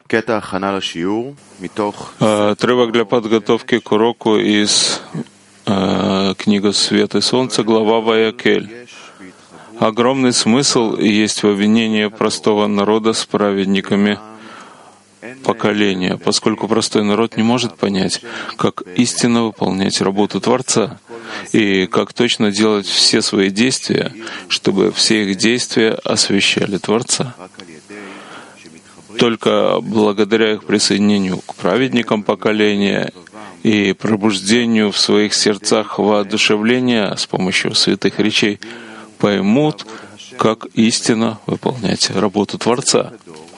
Отрывок для подготовки к уроку из книга «Свет и солнце», глава Ваякель. Огромный смысл есть в обвинении простого народа с праведниками поколения, поскольку простой народ не может понять, как истинно выполнять работу Творца и как точно делать все свои действия, чтобы все их действия освящали Творца. Только благодаря их присоединению к праведникам поколения и пробуждению в своих сердцах воодушевления с помощью святых речей поймут, как истинно выполнять работу Творца.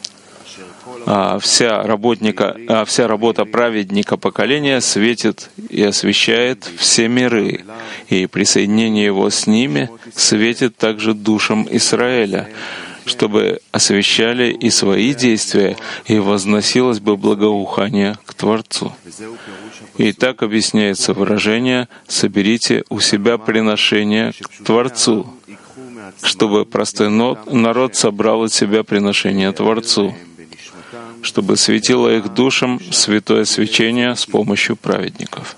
А вся работа праведника поколения светит и освещает все миры, и присоединение его с ними светит также душам Израиля, чтобы освещали и свои действия, и возносилось бы благоухание к Творцу. И так объясняется выражение «соберите у себя приношение к Творцу», чтобы простой народ собрал от себя приношение Творцу, чтобы светило их душам святое свечение с помощью праведников.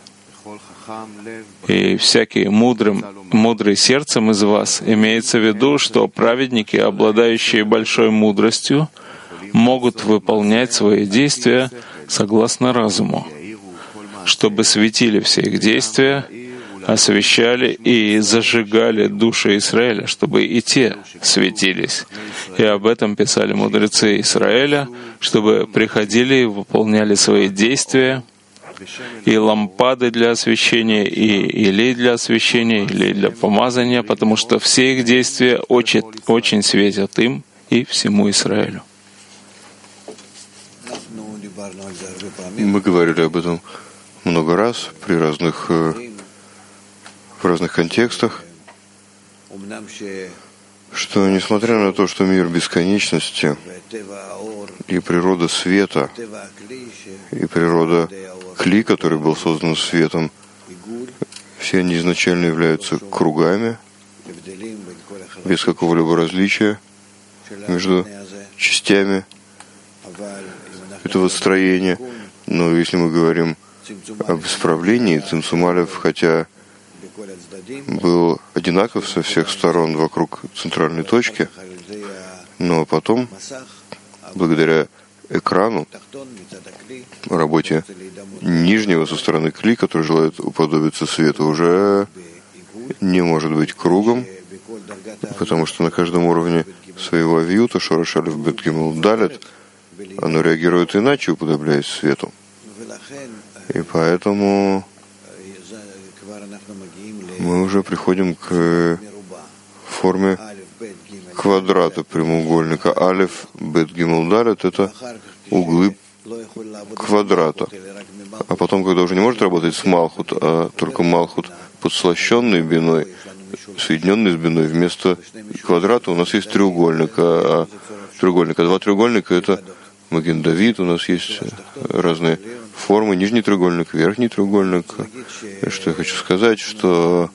И всякий мудрый сердцем из вас имеется в виду, что праведники, обладающие большой мудростью, могут выполнять свои действия согласно разуму, чтобы светили все их действия, освещали и зажигали души Израиля, чтобы и те светились. И об этом писали мудрецы Израиля, чтобы приходили и выполняли свои действия, и лампады для освещения, и илей для освещения, или для помазания, потому что все их действия очень светят им и всему Израилю. Мы говорили об этом много раз в разных контекстах, что несмотря на то, что мир бесконечности и природа света, и природа кли, который был создан светом, все они изначально являются кругами, без какого-либо различия между частями этого строения. Но если мы говорим об исправлении, Цимцум Алеф, хотя был одинаков со всех сторон вокруг центральной точки, но потом, благодаря экрану, работе нижнего со стороны кли, который желает уподобиться свету, уже не может быть кругом, потому что на каждом уровне своего авиюта, Шореш Алеф Бет Гимел Далет, оно реагирует иначе, уподобляясь свету. И поэтому мы уже приходим к форме квадрата прямоугольника. Алеф, Бет, Гимел, Далет — это углы квадрата. А потом, когда уже не может работать с Малхут, а только Малхут подслащенный биной, соединенный с биной, вместо квадрата у нас есть треугольник. А два треугольника — это Маген Давид, у нас есть разные формы, нижний треугольник, верхний треугольник. Что я хочу сказать, что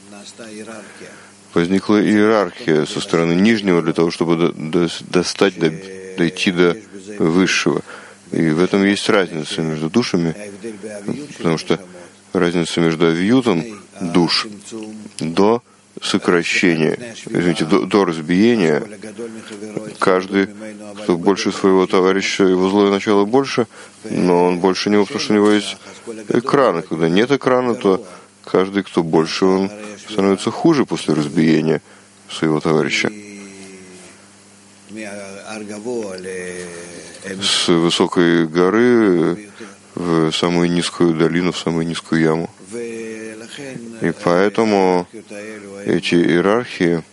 возникла иерархия со стороны нижнего для того, чтобы дойти до высшего. И в этом есть разница между душами, потому что разница между авиютом душ до сокращения, до разбиения. Каждый, кто больше своего товарища, его злое начало больше, но он больше него, потому что у него есть экран. И когда нет экрана, то каждый, кто больше, он становится хуже после разбиения своего товарища. С высокой горы в самую низкую долину, в самую низкую яму. И поэтому эти иерархии,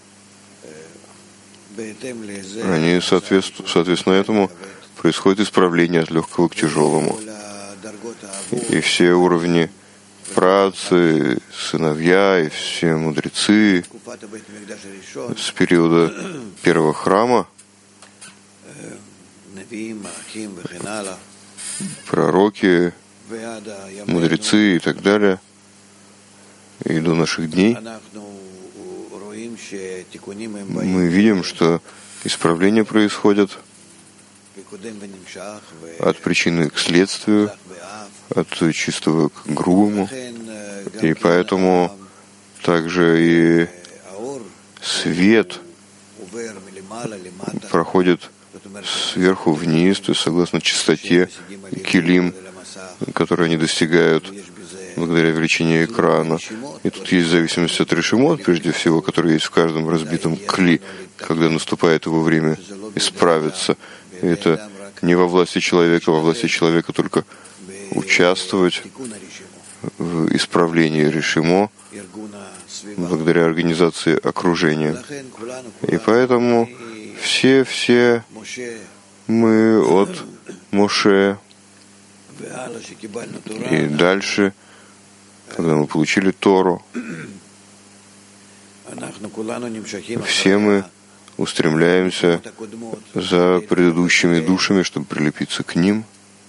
они соответственно этому происходит исправление от легкого к тяжелому. И все уровни праотцы, сыновья и все мудрецы с периода первого храма, пророки, мудрецы и так далее, и до наших дней, мы видим, что исправления происходят от причины к следствию, от чистого к грубому. И поэтому также и свет проходит сверху вниз, то есть согласно частоте килим, которые они достигают благодаря величине экрана. И тут есть зависимость от решимот, прежде всего, который есть в каждом разбитом кли, когда наступает его время исправиться. И это не во власти человека только участвовать в исправлении решимо благодаря организации окружения. И поэтому все мы от Моше и дальше, когда мы получили Тору, все мы устремляемся за предыдущими душами, чтобы прилепиться к ним.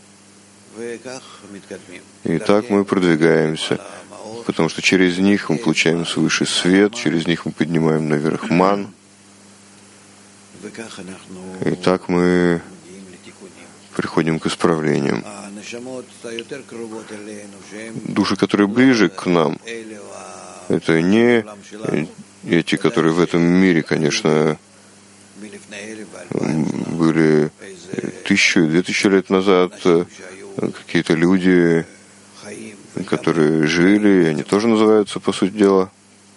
И так мы продвигаемся, потому что через них мы получаем свыше свет, через них мы поднимаем наверх ман. И так мы приходим к исправлениям. Души, которые ближе к нам, это не эти, которые в этом мире, конечно, были 1000-2000 лет назад, какие-то люди, которые жили, они тоже называются, по сути дела,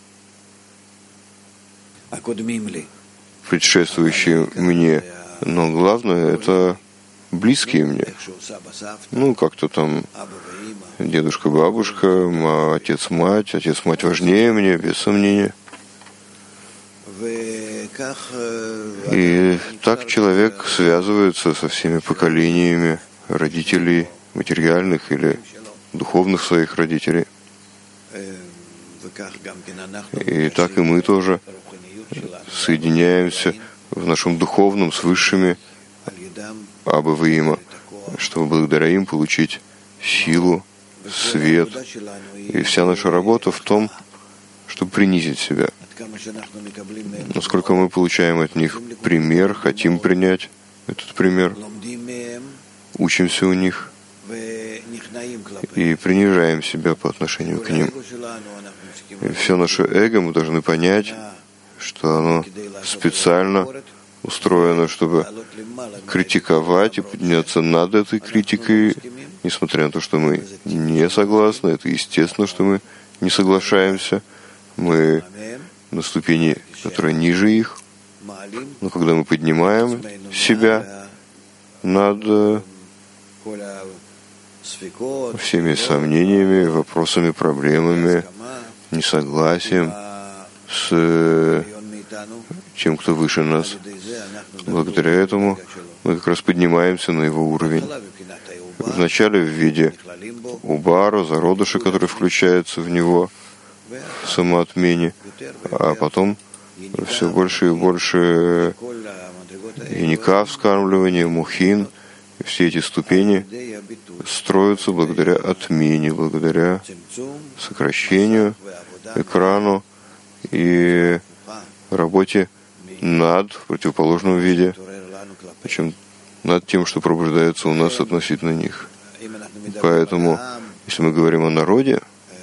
предшествующие мне. Но главное, это близкие мне. Ну, как-то там дедушка, бабушка, отец, мать важнее мне, без сомнения. И так человек связывается со всеми поколениями родителей, материальных или духовных своих родителей. И так и мы тоже соединяемся в нашем духовном с высшими Аба Ваима, чтобы благодаря им получить силу, свет. И вся наша работа в том, чтобы принизить себя. Насколько мы получаем от них пример, хотим принять этот пример, учимся у них и принижаем себя по отношению к ним. И все наше эго мы должны понять, что оно специально устроено, чтобы критиковать и подняться над этой критикой, несмотря на то, что мы не согласны. Это естественно, что мы не соглашаемся. Мы на ступени, которая ниже их. Но когда мы поднимаем себя над всеми сомнениями, вопросами, проблемами, несогласием с тем, кто выше нас, благодаря этому мы как раз поднимаемся на его уровень. Вначале в виде убара, зародыша, который включается в него, в самоотмене, а потом все больше и больше яника, вскармливания, мухин. И все эти ступени строятся благодаря отмене, благодаря сокращению, экрану и работе над в противоположном виде, чем над тем, что пробуждается у нас относительно них. Поэтому, если мы говорим о народе,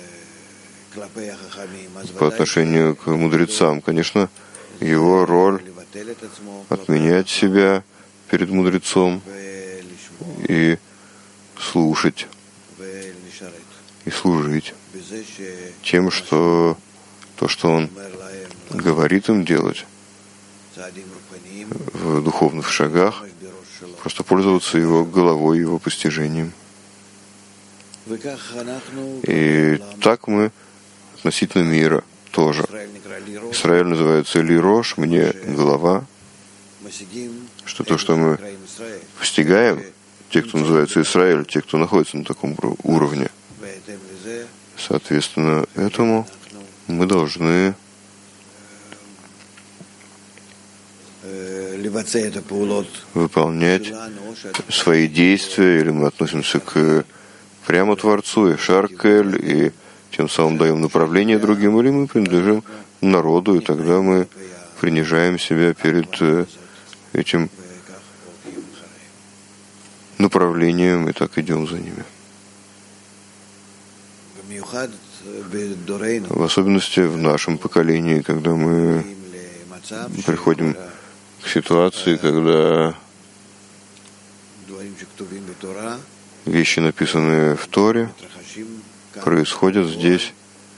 по отношению к мудрецам, конечно, его роль отменять себя перед мудрецом и слушать, и служить тем, что то, что он говорит им делать в духовных шагах, просто пользоваться его головой, его постижением. И так мы относительно мира тоже. Израиль называется Лирош, мне голова, что то, что мы постигаем, те, кто называется Израиль, те, кто находится на таком уровне, соответственно, этому мы должны выполнять свои действия, или мы относимся к прямо Творцу и Шаркель, и тем самым даем направление другим, или мы принадлежим народу, и тогда мы принижаем себя перед этим направлением и так идем за ними. В особенности в нашем поколении, когда мы приходим к ситуации, когда вещи, написанные в Торе, происходят здесь,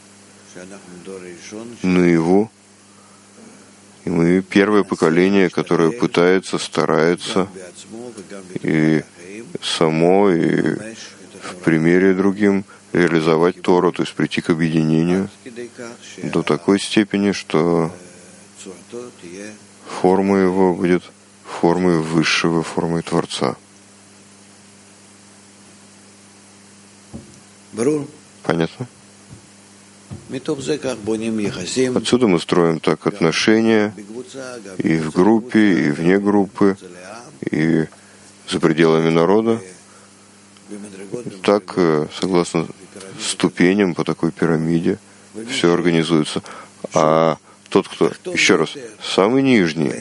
наяву, и мы первое поколение, которое пытается, старается и само, и в примере другим реализовать Тору, то есть прийти к объединению до такой степени, что форма его будет формой Высшего, формой Творца. Понятно? Отсюда мы строим так отношения и в группе, и вне группы, и за пределами народа. Так, согласно ступеням по такой пирамиде, все организуется. А тот, кто, еще раз, самый нижний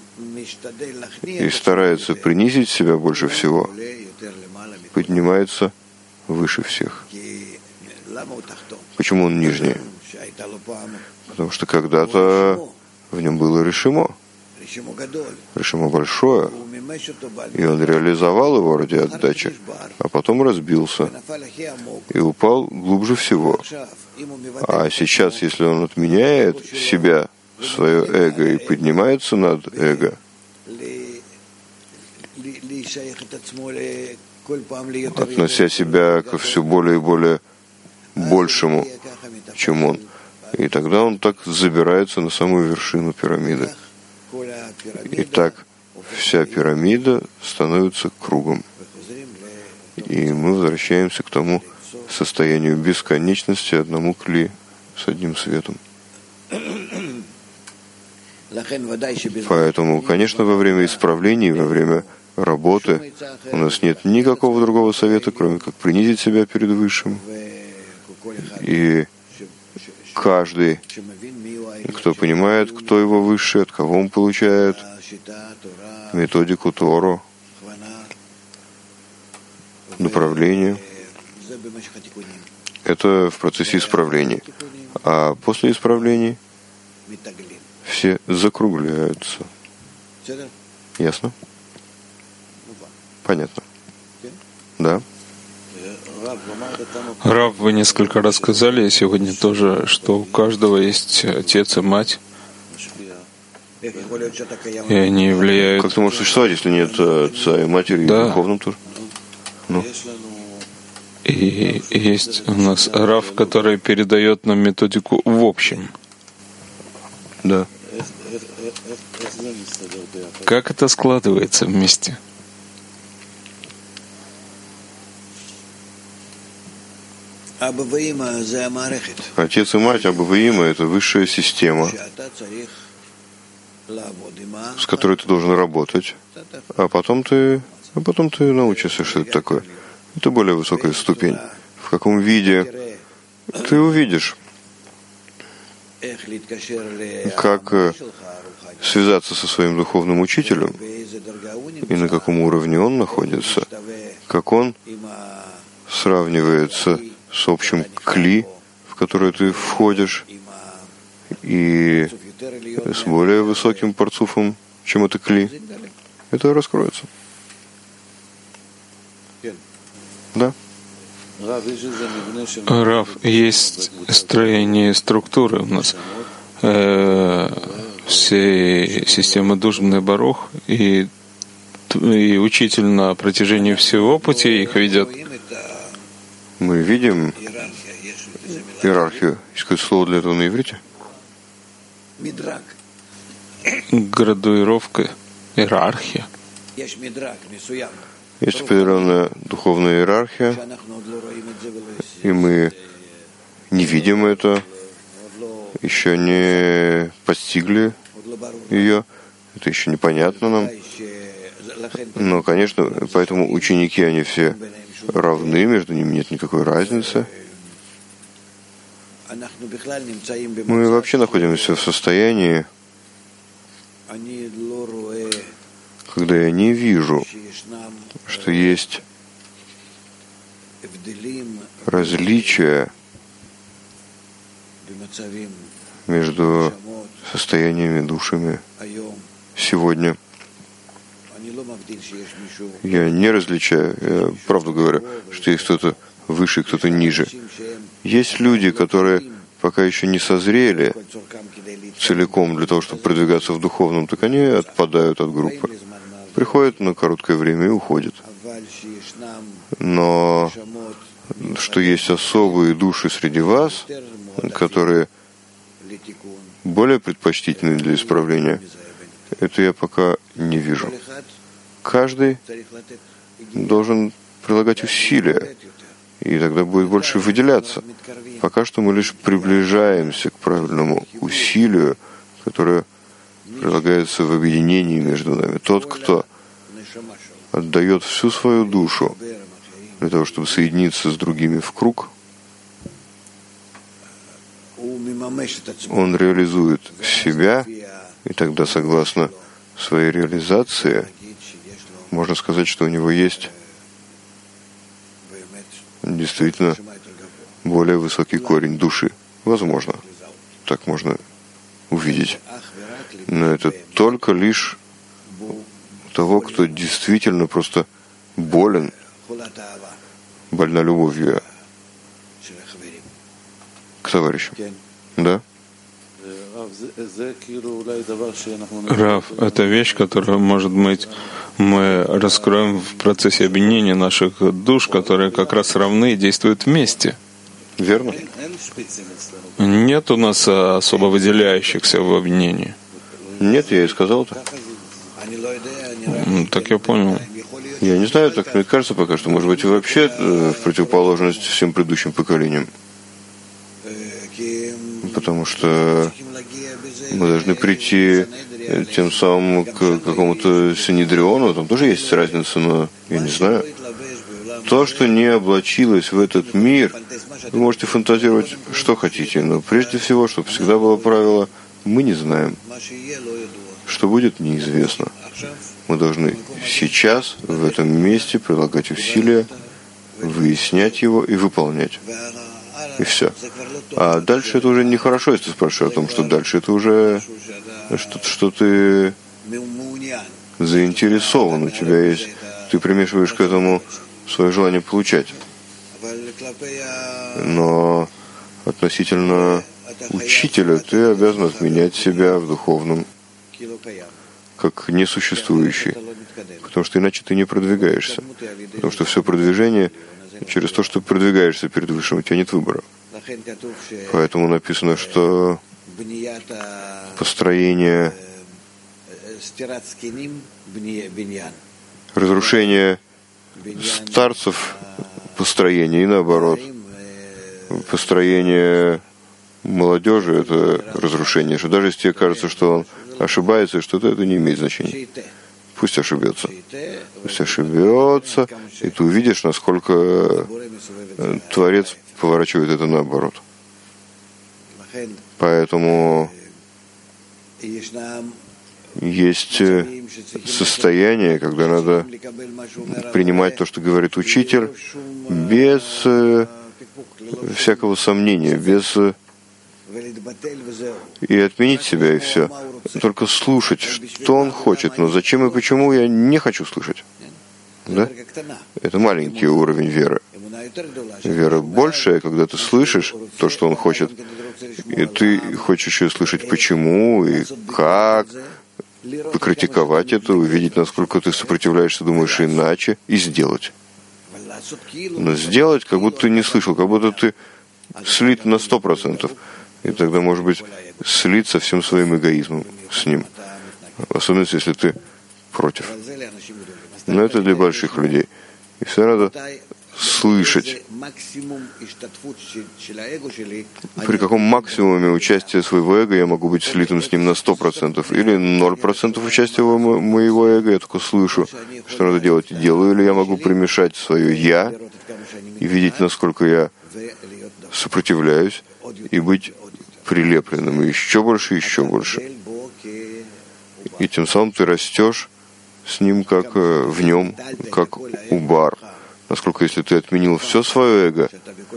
и старается принизить себя больше всего, поднимается выше всех. Почему он нижний? Потому что когда-то в нем было решимо. Решимо большое. И он реализовал его ради отдачи, а потом разбился и упал глубже всего. А сейчас, если он отменяет себя, свое эго, и поднимается над эго, относя себя ко все более и более большему, чем он. И тогда он так забирается на самую вершину пирамиды. И так вся пирамида становится кругом. И мы возвращаемся к тому состоянию бесконечности, одному кли, с одним светом. Поэтому, конечно, во время исправлений, во время работы у нас нет никакого другого совета, кроме как принизить себя перед Высшим. И каждый, кто понимает, кто его Высший, от кого он получает методику Тору, направление, это в процессе исправлений. А после исправлений все закругляются. Ясно? Понятно. Да? Рав, вы несколько раз сказали сегодня тоже, что у каждого есть отец и мать, и они влияют... Как это может существовать, если нет отца и матери, и в духовном тоже? Ну. И есть у нас Рав, который передает нам методику в общем. Да. Как это складывается вместе? Отец и мать, Абба-Ваима, это высшая система, с которой ты должен работать, а потом ты научишься, что это такое. Это более высокая ступень. В каком виде ты увидишь, как связаться со своим духовным учителем и на каком уровне он находится, как он сравнивается с общим кли, в который ты входишь, и с более высоким парцуфом, чем это кли, это раскроется. Да? Рав, есть строение структуры у нас. Всей системы Дужбный Барух, и учитель на протяжении всего пути их ведет. Мы видим иерархию. Есть какое-то слово для этого на иврите? Градуировка, иерархия. Есть определенная духовная иерархия, и мы не видим это, еще не постигли ее, это еще непонятно нам. Но, конечно, поэтому ученики, они все равны, между ними нет никакой разницы. Мы вообще находимся в состоянии, когда я не вижу, что есть различия между состояниями, душами сегодня. Я не различаю, я правду говорю, что есть кто-то выше, кто-то ниже. Есть люди, которые пока еще не созрели целиком для того, чтобы продвигаться в духовном, так они отпадают от группы. Приходят на короткое время и уходят. Но что есть особые души среди вас, которые более предпочтительны для исправления, это я пока не вижу. Каждый должен прилагать усилия, и тогда будет больше выделяться. Пока что мы лишь приближаемся к правильному усилию, которое прилагается в объединении между нами. Тот, кто отдает всю свою душу для того, чтобы соединиться с другими в круг, он реализует себя, и тогда, согласно своей реализации, можно сказать, что у него есть действительно более высокий корень души. Возможно, так можно увидеть. Но это только лишь у того, кто действительно просто болен, больна любовью к товарищам. Да? Рав, это вещь, которую, может быть, мы раскроем в процессе объединения наших душ, которые как раз равны и действуют вместе. Верно? Нет у нас особо выделяющихся в объединении. Нет, я и сказал это. Так я понял. Я не знаю, так мне кажется пока что, может быть, вообще в противоположность всем предыдущим поколениям. Потому что мы должны прийти тем самым к какому-то Синедриону, там тоже есть разница, но я не знаю. То, что не облачилось в этот мир, вы можете фантазировать, что хотите, но прежде всего, чтобы всегда было правило, мы не знаем. Что будет, неизвестно. Мы должны сейчас, в этом месте, прилагать усилия, выяснять его и выполнять. И все. А дальше это уже нехорошо, если ты спрашиваешь о том, что дальше это уже что ты заинтересован, у тебя есть, ты примешиваешь к этому свое желание получать. Но относительно учителя ты обязан отменять себя в духовном как несуществующий, потому что иначе ты не продвигаешься. Потому что все продвижение через то, что продвигаешься перед Высшим, у тебя нет выбора. Поэтому написано, что построение, разрушение старцев, построение, и наоборот, построение молодежи — это разрушение. Что даже если тебе кажется, что он ошибается, что-то это не имеет значения. Пусть ошибется. Пусть ошибется, и ты увидишь, насколько Творец поворачивает это наоборот. Поэтому есть состояние, когда надо принимать то, что говорит учитель, без всякого сомнения, без и отменить себя, и все. Только слушать, что он хочет, но зачем и почему я не хочу слышать. Да? Это маленький уровень веры. Вера большая, когда ты слышишь то, что он хочет, и ты хочешь еще слышать почему и как, покритиковать это, увидеть, насколько ты сопротивляешься, думаешь иначе, и сделать. Но сделать, как будто ты не слышал, как будто ты слит на 100%. И тогда, может быть, слить со всем своим эгоизмом с ним. Особенно, если ты против. Но это для больших людей. И все надо слышать, при каком максимуме участия своего эго я могу быть слитым с ним на 100%, или 0% участия моего эго, я только слышу, что надо делать и делаю, или я могу примешать свое «я» и видеть, насколько я сопротивляюсь, и быть прилепленным еще больше. И тем самым ты растешь с ним как в нем, как убар. Насколько если ты отменил все свое эго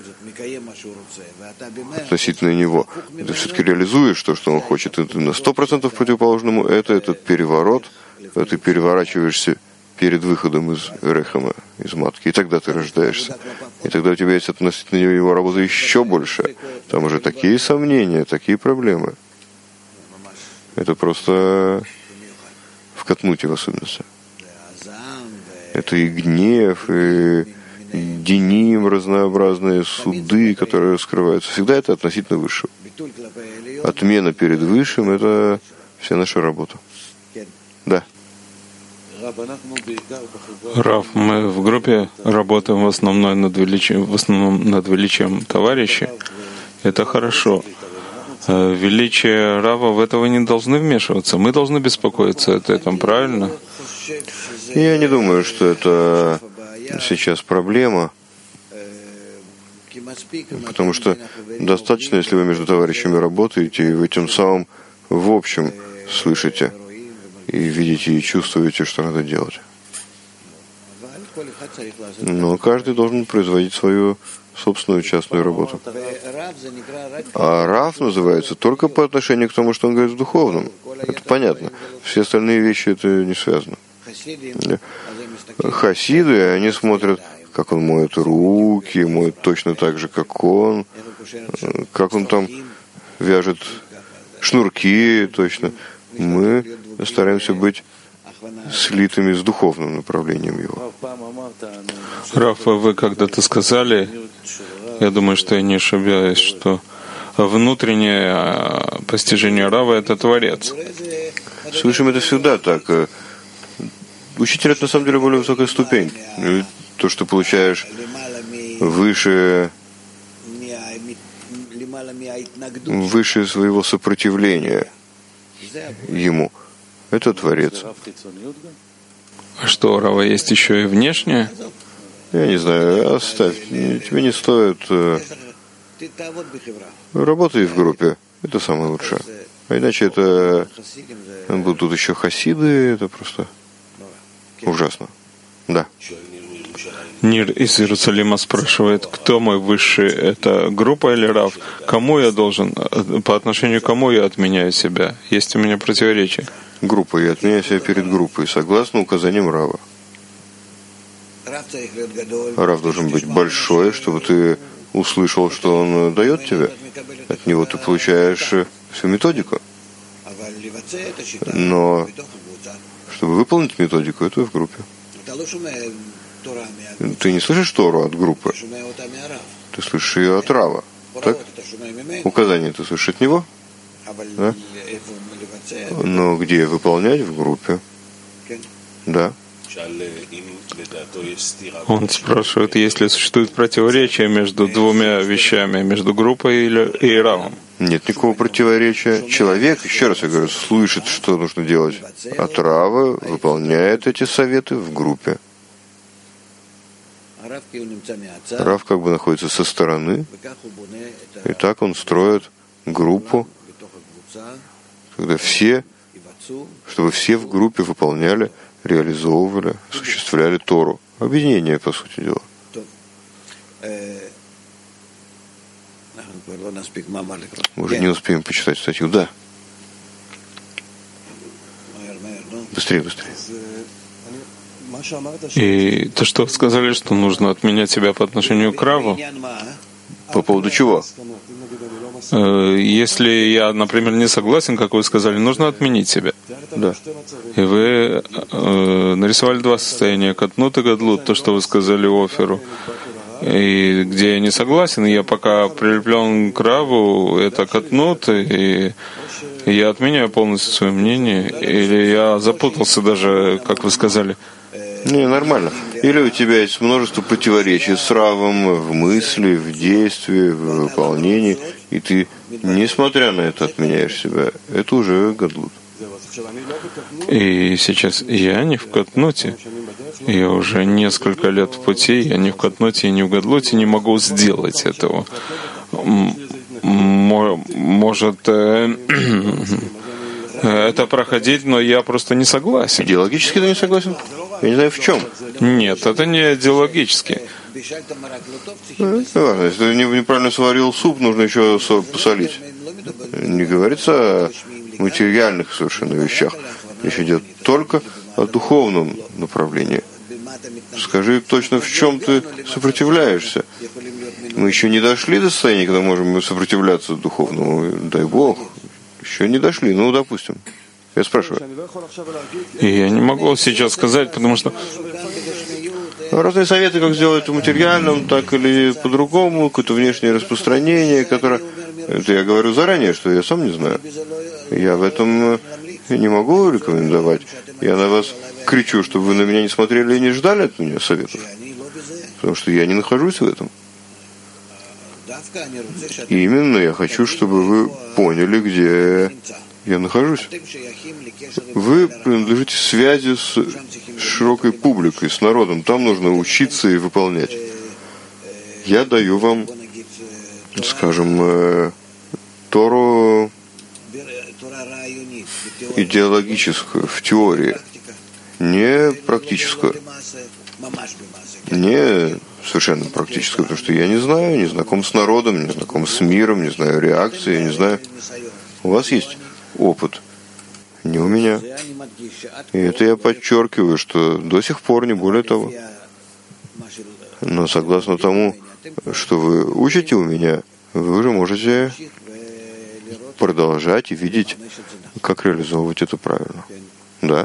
относительно него, ты все-таки реализуешь то, что он хочет, и ты на 100% противоположному, этот переворот, ты переворачиваешься перед выходом из рехама, из матки, и тогда ты рождаешься. И тогда у тебя есть относительно его работы еще больше. Там уже такие сомнения, такие проблемы. Это просто в Катнуте в особенности. Это и гнев, и деним, разнообразные суды, которые раскрываются. Всегда это относительно высшего. Отмена перед высшим — это вся наша работа. Да. Рав, мы в группе работаем в основном над величием товарища. Это хорошо. Величие Рава, в этого не должны вмешиваться. Мы должны беспокоиться о этом, правильно? Я не думаю, что это сейчас проблема, потому что достаточно, если вы между товарищами работаете, и вы тем самым в общем слышите и видите, и чувствуете, что надо делать. Но каждый должен производить свою собственную частную работу. А Рав называется только по отношению к тому, что он говорит в духовном. Это понятно. Все остальные вещи это не связано. Хасиды, они смотрят, как он моет руки, моет точно так же, как он там вяжет шнурки, точно. Мы стараемся быть слитыми с духовным направлением его. Рав, вы когда-то сказали, я думаю, что я не ошибаюсь, что внутреннее постижение Рава — это Творец. С высшим это всегда так. Учитель — это на самом деле более высокая ступень. То, что получаешь выше своего сопротивления ему, это Творец. А что, у Рава есть еще и внешнее? Я не знаю, оставь. Тебе не стоит. Работай в группе. Это самое лучшее. А иначе это будут тут еще хасиды, это просто ужасно. Да. Нир из Иерусалима спрашивает, кто мой высший, это группа или Рав? Кому я должен, по отношению к кому я отменяю себя? Есть у меня противоречие. Группа, я отменяю себя перед группой, согласно указаниям Рава. Рав должен быть большой, чтобы ты услышал, что он дает тебе. От него ты получаешь всю методику. Но чтобы выполнить методику, это в группе. Ты не слышишь Тору от группы? Ты слышишь ее от Рава. Так? Указания ты слышишь от него? Да? Но где выполнять в группе? Да. Он спрашивает, есть ли существует противоречие между двумя вещами, между группой и Равом. Нет никакого противоречия. Человек, еще раз я говорю, слышит, что нужно делать от Рава, выполняет эти советы в группе. Рав как бы находится со стороны, и так он строит группу, когда чтобы все в группе выполняли, реализовывали, осуществляли Тору. Объединение, по сути дела. Мы уже не успеем почитать статью. Да. Быстрее, быстрее. И то, что вы сказали, что нужно отменять себя по отношению к Раву? По поводу чего? Если я, например, не согласен, как вы сказали, нужно отменить себя. Да. И вы нарисовали два состояния, катнут и гадлут, то, что вы сказали Оферу. И где я не согласен, я пока прилеплен к Раву, это катнут, и я отменяю полностью свое мнение, или я запутался даже, как вы сказали. Не, нормально. Или у тебя есть множество противоречий с Равом в мысли, в действии, в выполнении, и ты, несмотря на это, отменяешь себя. Это уже гадлут. И сейчас я не в катнуте. Я уже несколько лет в пути, я не в катнуте и не в гадлуте, не могу сделать этого. Может, это проходить, но я просто не согласен. Идеологически ты не согласен? Я не знаю в чем. Нет, это не идеологически. Важно. Если ты неправильно сварил суп, нужно еще посолить. Не говорится о материальных совершенно вещах. Речь идет только о духовном направлении. Скажи точно, в чем ты сопротивляешься. Мы еще не дошли до состояния, когда можем сопротивляться духовному. Дай Бог. Еще не дошли. Ну, допустим. Я спрашиваю. И я не могу сейчас сказать, потому что... Разные советы, как сделать в материальном, так или по-другому, какое-то внешнее распространение, которое... Это я говорю заранее, что я сам не знаю. Я в этом не могу рекомендовать. Я на вас кричу, чтобы вы на меня не смотрели и не ждали от меня советов. Потому что я не нахожусь в этом. И именно я хочу, чтобы вы поняли, где я нахожусь. Вы принадлежите связи с широкой публикой, с народом. Там нужно учиться и выполнять. Я даю вам, скажем, Тору идеологическую, в теории, не практическую, не совершенно практическую, потому что я не знаю, не знаком с народом, не знаком с миром, не знаю реакции, не знаю. У вас есть опыт, не у меня. И это я подчеркиваю, что до сих пор, не более того. Но согласно тому, что вы учите у меня, вы уже можете продолжать и видеть, как реализовывать это правильно. Да?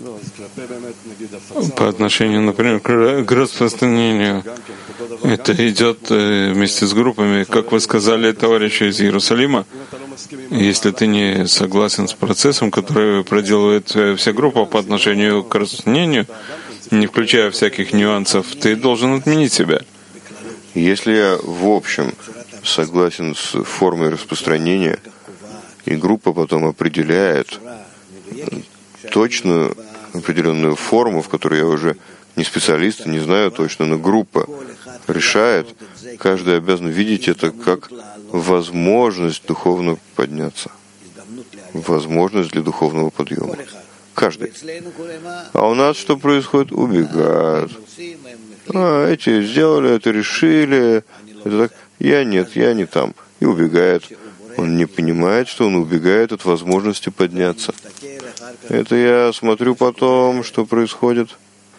По отношению, например, к распространению, это идет вместе с группами, как вы сказали товарищу из Иерусалима, если ты не согласен с процессом, который проделывает вся группа по отношению к распространению, не включая всяких нюансов, ты должен отменить себя. Если я в общем согласен с формой распространения, и группа потом определяет точную определенную форму, в которой я уже не специалист, не знаю точно, но группа решает, каждый обязан видеть это как возможность духовно подняться, возможность для духовного подъема. Каждый. А у нас что происходит? Убегают. Эти сделали, это решили, это так. Я нет, я не там. И убегает. Он не понимает, что он убегает от возможности подняться. Это я смотрю потом, что происходит.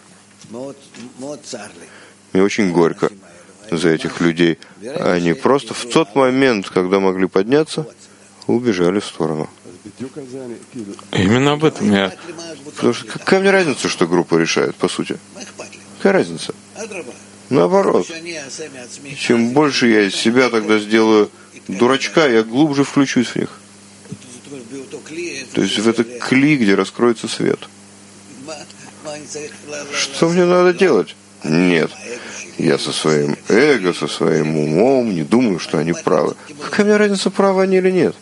Мне очень горько за этих людей. Они просто в тот момент, когда могли подняться, убежали в сторону. Именно об этом я... Потому что какая мне разница, что группа решает, по сути? Какая разница? Наоборот. Чем больше я из себя тогда сделаю дурачка, я глубже включусь в них. То есть в это кли, где раскроется свет. Что мне надо делать? Нет. Я со своим эго, со своим умом не думаю, что они правы. Какая мне разница, правы они или нет?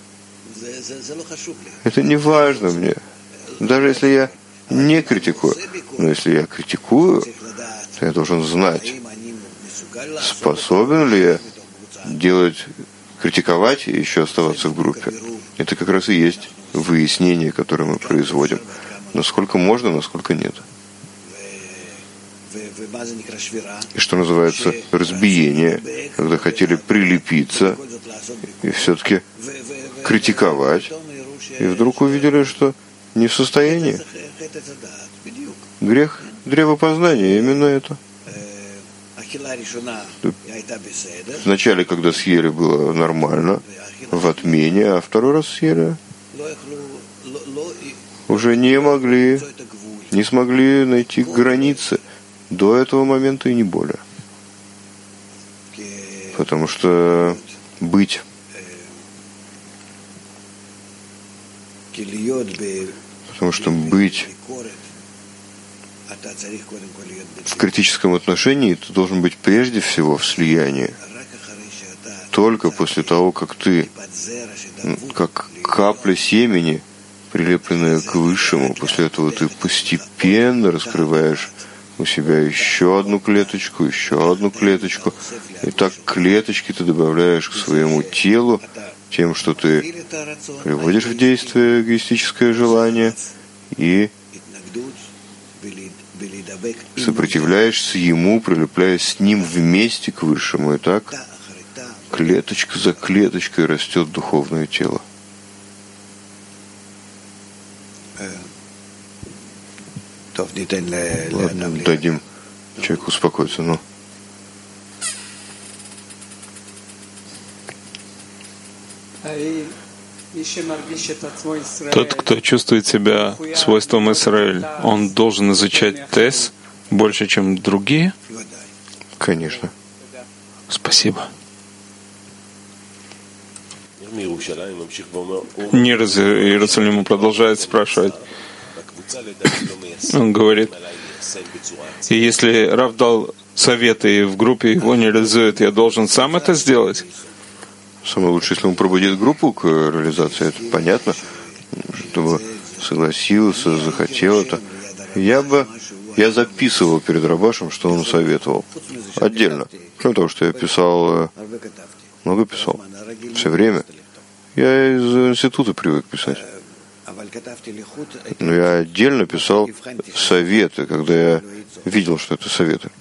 Это не важно мне. Даже если я не критикую. Но если я критикую, то я должен знать, способен ли я критиковать и еще оставаться в группе. Это как раз и есть выяснение, которое мы производим. Насколько можно, насколько нет. И что называется разбиение, когда хотели прилепиться и все-таки критиковать, и вдруг увидели, что не в состоянии. Грех древопознания, именно это. Вначале, когда съели, было нормально, в отмене, а второй раз съели, уже не смогли найти границы до этого момента и не более. Потому что быть в критическом отношении ты должен быть прежде всего в слиянии. Только после того, как ты, как капля семени, прилепленная к высшему, после этого ты постепенно раскрываешь у себя еще одну клеточку, и так клеточки ты добавляешь к своему телу, тем, что ты приводишь в действие эгоистическое желание и сопротивляешься ему, прилепляясь с ним вместе к Высшему. И так клеточка за клеточкой растет духовное тело. Ладно, дадим человеку успокоиться, но... Тот, кто чувствует себя свойством Израиль, он должен изучать Тес больше, чем другие? Конечно. Спасибо. Нир из Иерусалима продолжает спрашивать. Он говорит, и если Рав дал советы и в группе его не реализует, я должен сам это сделать? Самое лучшее, если он пробудит группу к реализации, это понятно, чтобы согласился, захотел это. Я записывал перед Рабашем, что он советовал. Отдельно. Кроме того, что я писал, много писал. Все время. Я из института привык писать. Но я отдельно писал советы, когда я видел, что это советы.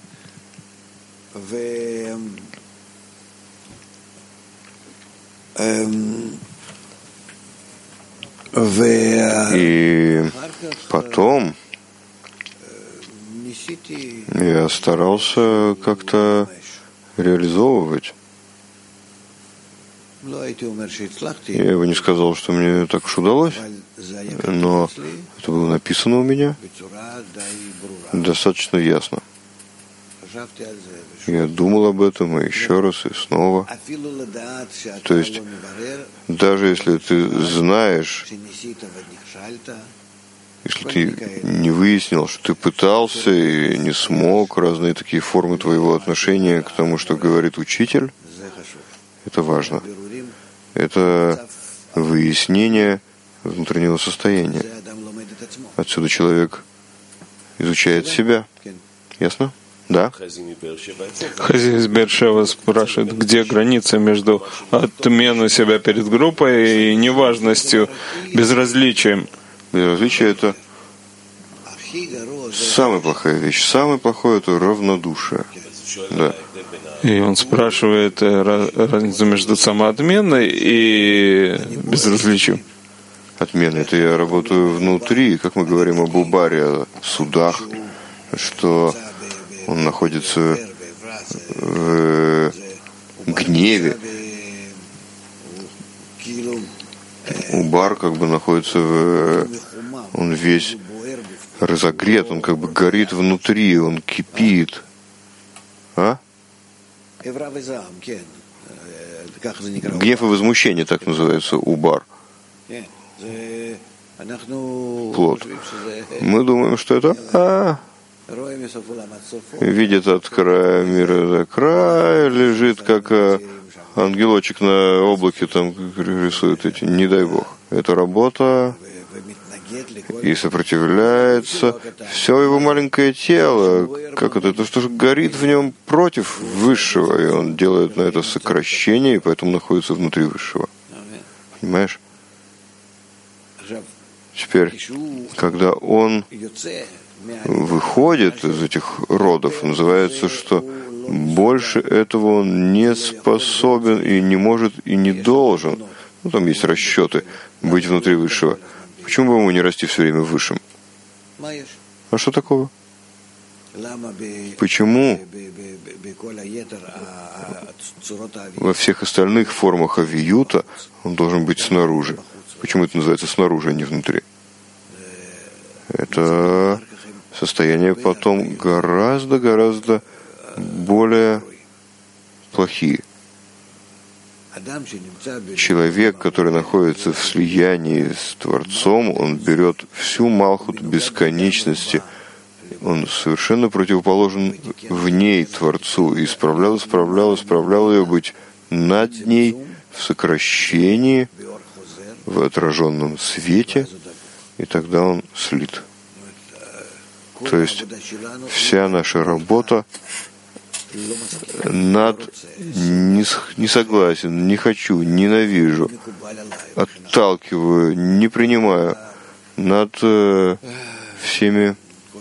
И потом я старался как-то реализовывать. Я бы не сказал, что мне так уж удалось, но это было написано у меня достаточно ясно. Я думал об этом и еще раз, и снова. То есть, даже если ты знаешь, если ты не выяснил, что ты пытался и не смог, разные такие формы твоего отношения к тому, что говорит учитель, это важно. Это выяснение внутреннего состояния. Отсюда человек изучает себя. Ясно? Да. Хази из Бершева спрашивает, где граница между отменой себя перед группой и неважностью, безразличием? Безразличие — это самая плохая вещь. Самое плохое — это равнодушие. Да. И он спрашивает разницу между самоотменой и безразличием. Отмена — это я работаю внутри, как мы говорим об Убаре, о судах, что он находится в гневе. Убар как бы находится он весь разогрет, он как бы горит внутри, он кипит. А? Гнев и возмущение, так называется, убар. Плод. Мы думаем, что это видит от края мира до края, лежит как ангелочек на облаке, там рисует эти, не дай бог. Это работа и сопротивляется. Все его маленькое тело, как это что же горит в нем против Высшего, и он делает на это сокращение, и поэтому находится внутри Высшего. Понимаешь? Теперь, когда он выходит из этих родов, называется, что больше этого он не способен и не может и не должен. Ну, там есть расчеты быть внутри Высшего. Почему бы ему не расти все время в Высшем? А что такого? Почему во всех остальных формах авиюта он должен быть снаружи? Почему это называется снаружи, а не внутри? Это состояние потом гораздо более плохие. Человек, который находится в слиянии с Творцом, он берет всю Малхут бесконечности, он совершенно противоположен в ней Творцу, и исправлял ее быть над ней в сокращении, в отраженном свете, и тогда он слит. То есть вся наша работа над не согласен, не хочу, ненавижу, отталкиваю, не принимаю, над всеми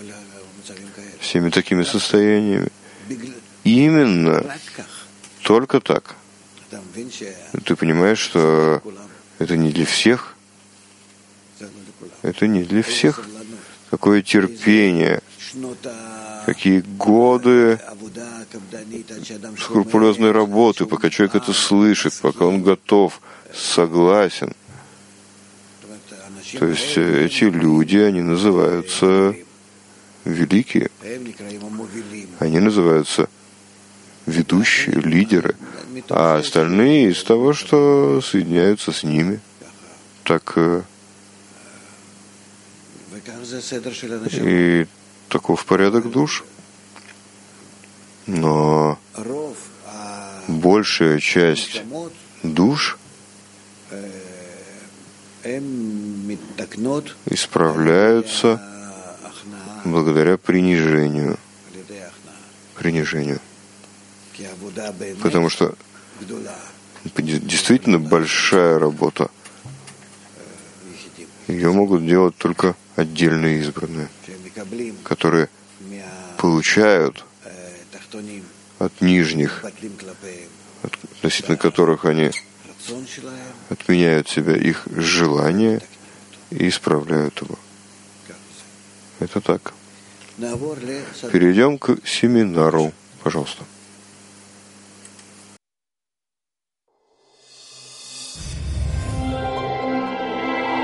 такими состояниями. Именно только так. Ты понимаешь, что это не для всех? Это не для всех. Какое терпение, какие годы скрупулезной работы, пока человек это слышит, пока он готов, согласен. То есть эти люди, они называются великие. Они называются ведущие, лидеры, а остальные из того, что соединяются с ними. Так и таков порядок душ. Но большая часть душ исправляются благодаря принижению. Потому что действительно большая работа. Ее могут делать только отдельные избранные, которые получают от нижних, относительно которых они отменяют себя их желание и исправляют его. Это так. Перейдем к семинару, пожалуйста.